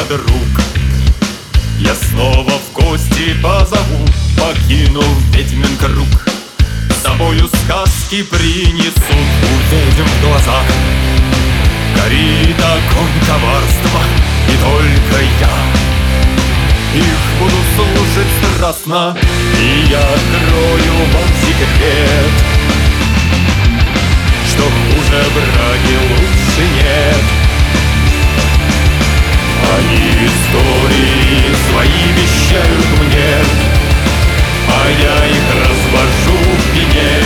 подруг. Я снова в гости позову, покинув ведьмин круг. С собою сказки принесут, увидим в глазах. Горит огонь коварства, и только я их буду слушать страстно, и я открою вам секрет, что хуже браги лучше нет. Они истории свои вещают мне, а я их развожу в вине.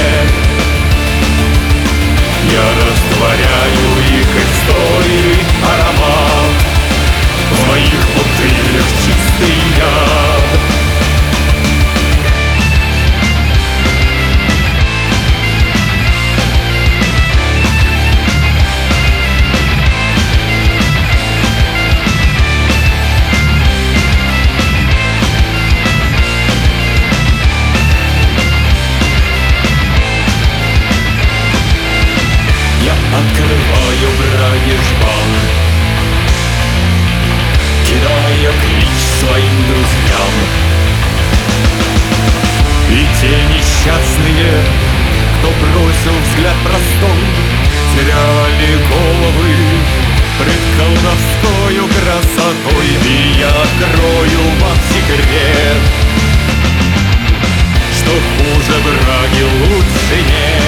Я растворяю их истории, аромат в моих бутылях чистый яд. Открываю браги жбан, кидая клич своим друзьям. И те несчастные, кто бросил взгляд простой, теряли головы пред колдовскою красотой. И я открою вам секрет, что хуже браги лучше нет.